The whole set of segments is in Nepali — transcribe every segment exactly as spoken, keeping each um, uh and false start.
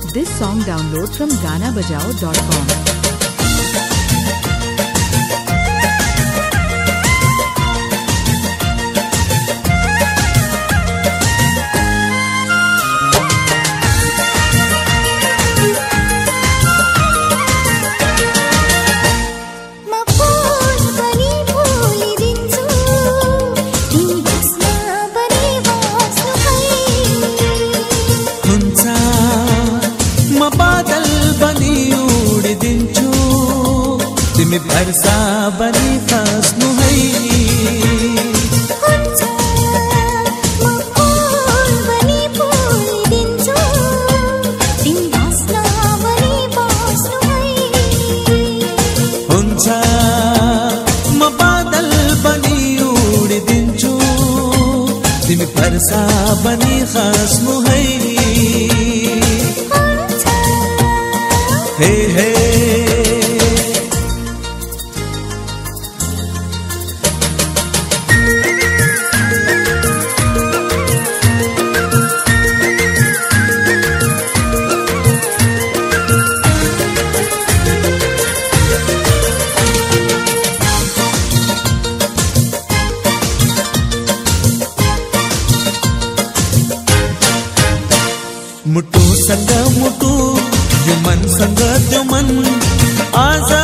This song download from Gana Bajao dot com. तिमी वर्षा बनी फास्नु है हुन्छ म बादल बनी उडिदिन्छु तिमी वर्षा बनी फास्नु है हे हे मुटु संग मुटु जो मन संग जो मन आजा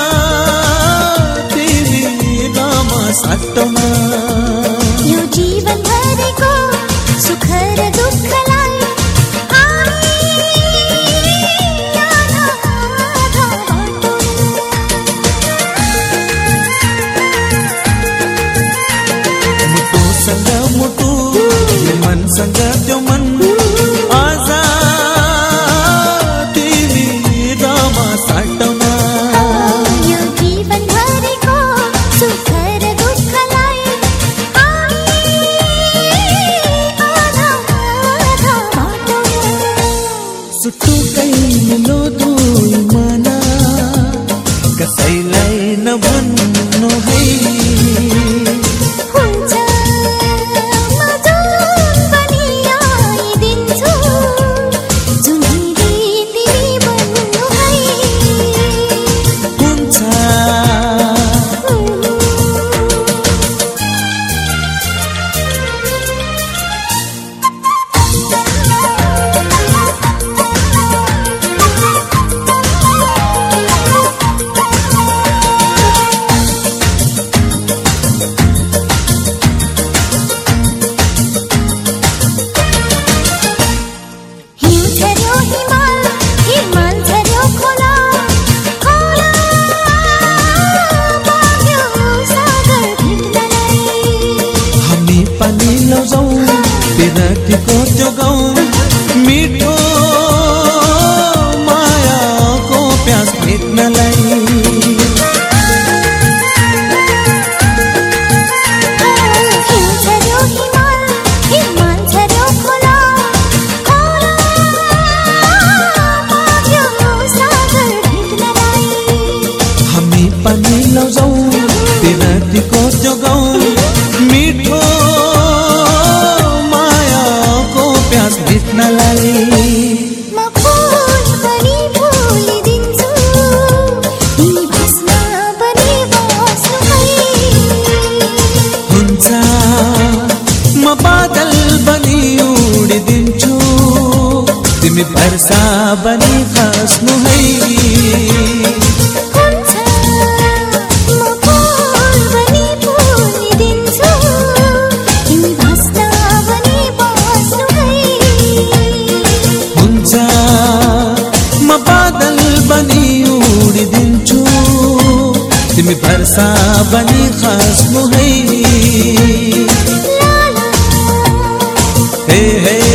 तिमी नाम साटमा यो जीवन भरेको सुख र दुःखलाई मुटु संग मुटु जो मन संग जो मन सुटुकै मिलो दुई मना कसैलाई नभन्नु है हुन्छ म जुन पनि आइदिन्छु जुनै दिन तिमी भन्नु है हुन्छ को जो गाउँ मिठो मायाको प्यास मेट्नलाई हामी पनि लौजाउँ तिनीको जो गाउँ मिठो प्यास भेट्नलाई म फूल पनि फुलिदिन्छु तिमी बस्न पनि बस्नु है हुन्छ म बादल बनी उडिदिन्छु तिमी वर्षा बनी फास्नु है तिमी वर्षा बनी खास्नु है हे हे